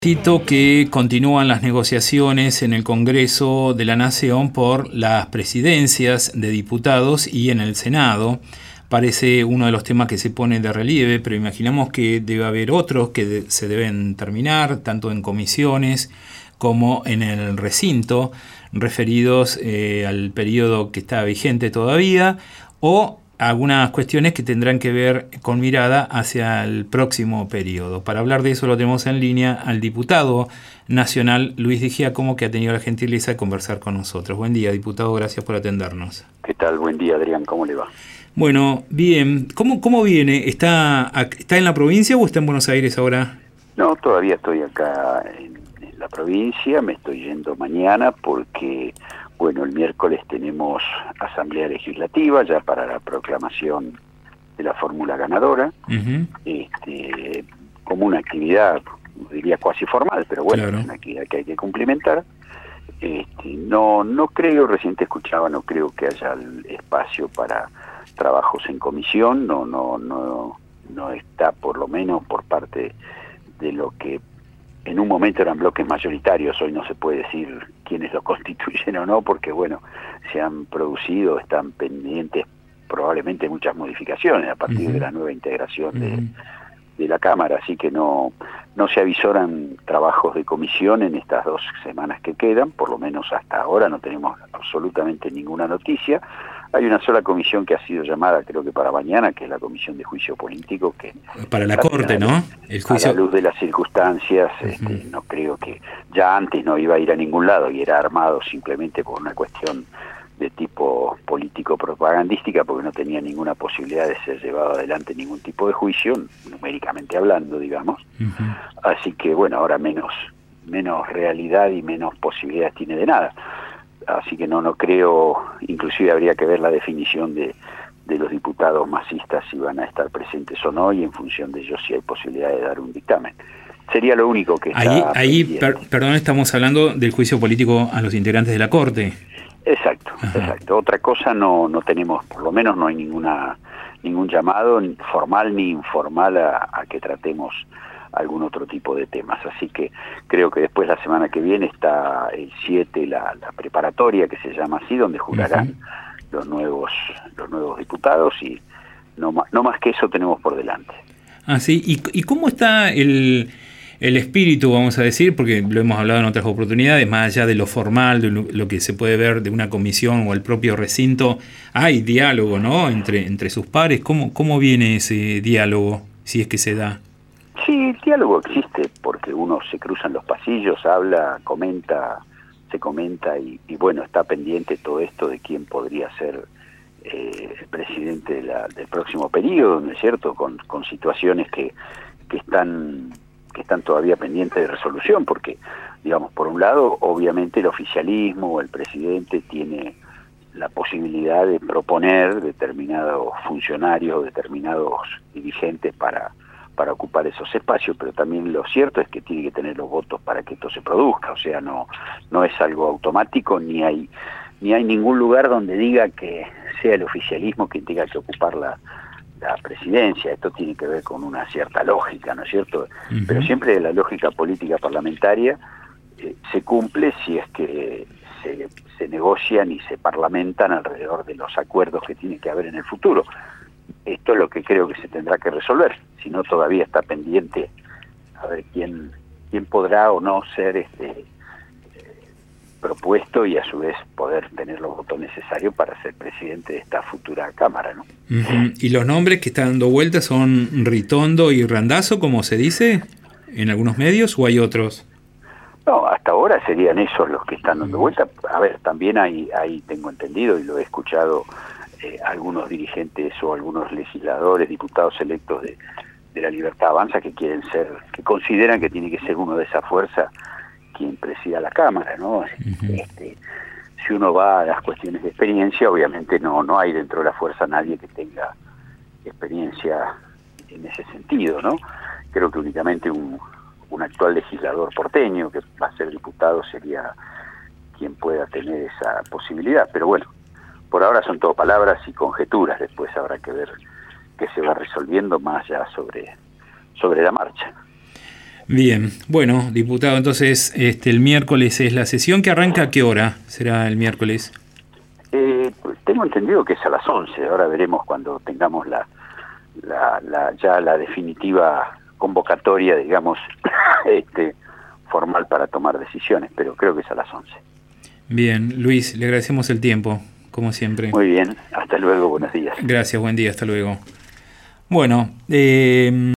Cito que continúan las negociaciones en el Congreso de la Nación por las presidencias de diputados y en el Senado. Parece uno de los temas que se pone de relieve, pero imaginamos que debe haber otros que se deben terminar, tanto en comisiones como en el recinto, referidos al periodo que está vigente todavía, o algunas cuestiones que tendrán que ver con mirada hacia el próximo periodo. Para hablar de eso lo tenemos en línea al diputado nacional Luis Di Giacomo, que ha tenido la gentileza de conversar con nosotros. Buen día, diputado, gracias por atendernos. ¿Qué tal? Buen día, Adrián, ¿cómo le va? Bueno, bien. ¿Cómo viene? ¿Está en la provincia o está en Buenos Aires ahora? No, todavía estoy acá en la provincia, me estoy yendo mañana porque, bueno, el miércoles tenemos asamblea legislativa ya para la proclamación de la fórmula ganadora, como una actividad, diría cuasi formal, pero bueno, claro, es una actividad que hay que cumplimentar. No creo, recién te escuchaba, no creo que haya el espacio para trabajos en comisión, no está, por lo menos por parte de lo que en un momento eran bloques mayoritarios. Hoy no se puede decir quiénes lo constituyen o no, porque bueno, se han producido, están pendientes probablemente muchas modificaciones a partir de la nueva integración de la Cámara, así que no se avisoran trabajos de comisión en estas 2 semanas que quedan, por lo menos hasta ahora no tenemos absolutamente ninguna noticia. Hay una sola comisión que ha sido llamada, creo que para mañana, que es la Comisión de Juicio Político, que para la Corte, ¿no? El juicio... A la luz de las circunstancias, no creo que... Ya antes no iba a ir a ningún lado y era armado simplemente por una cuestión de tipo político-propagandística, porque no tenía ninguna posibilidad de ser llevado adelante ningún tipo de juicio, numéricamente hablando, digamos. Así que, bueno, ahora menos realidad y menos posibilidades tiene de nada. Así que no creo, inclusive habría que ver la definición de los diputados masistas si van a estar presentes o no, y en función de ello si hay posibilidad de dar un dictamen. Sería lo único que está perdón, estamos hablando del juicio político a los integrantes de la Corte. Exacto. Otra cosa no tenemos, por lo menos no hay ningún llamado ni formal ni informal a que tratemos algún otro tipo de temas, así que creo que después la semana que viene está el 7 la preparatoria, que se llama así, donde jurarán los nuevos diputados, y no más que eso tenemos por delante. Sí. ¿Y cómo está el espíritu, vamos a decir, porque lo hemos hablado en otras oportunidades, más allá de lo formal, de lo que se puede ver de una comisión o el propio recinto, hay diálogo, ¿no?, entre sus pares? ¿Cómo viene ese diálogo, si es que se da? Sí, el diálogo existe porque uno se cruza en los pasillos, habla, se comenta y bueno, está pendiente todo esto de quién podría ser el presidente del próximo periodo, ¿no es cierto?, con situaciones que están todavía pendientes de resolución, porque, digamos, por un lado, obviamente el oficialismo o el presidente tiene la posibilidad de proponer determinados funcionarios, determinados dirigentes para ocupar esos espacios, pero también lo cierto es que tiene que tener los votos para que esto se produzca. O sea, no es algo automático, ni hay ningún lugar donde diga que sea el oficialismo quien tenga que ocupar la presidencia. Esto tiene que ver con una cierta lógica, ¿no es cierto? Pero siempre la lógica política parlamentaria se cumple si es que se negocian y se parlamentan alrededor de los acuerdos que tiene que haber en el futuro. Esto es lo que creo que se tendrá que resolver, si no todavía está pendiente a ver quién podrá o no ser propuesto y a su vez poder tener los votos necesarios para ser presidente de esta futura Cámara, ¿no? ¿Y los nombres que están dando vueltas son Ritondo y Randazzo, como se dice en algunos medios, o hay otros? No, hasta ahora serían esos los que están dando vueltas. A ver, también hay tengo entendido y lo he escuchado, algunos dirigentes o algunos legisladores, diputados electos de la Libertad Avanza que consideran que tiene que ser uno de esa fuerza quien presida la Cámara, ¿no? Si uno va a las cuestiones de experiencia, obviamente no hay dentro de la fuerza nadie que tenga experiencia en ese sentido, ¿no? Creo que únicamente un actual legislador porteño que va a ser diputado sería quien pueda tener esa posibilidad, pero bueno, por ahora son todo palabras y conjeturas. Después habrá que ver qué se va resolviendo más ya sobre la marcha. Bien, bueno, diputado, entonces el miércoles es la sesión, que arranca. ¿A qué hora será el miércoles? Pues tengo entendido que es a las 11. Ahora veremos cuando tengamos ya la definitiva convocatoria, digamos, formal para tomar decisiones, pero creo que es a las 11. Bien, Luis, le agradecemos el tiempo, como siempre. Muy bien, hasta luego, buenos días. Gracias, buen día, hasta luego. Bueno,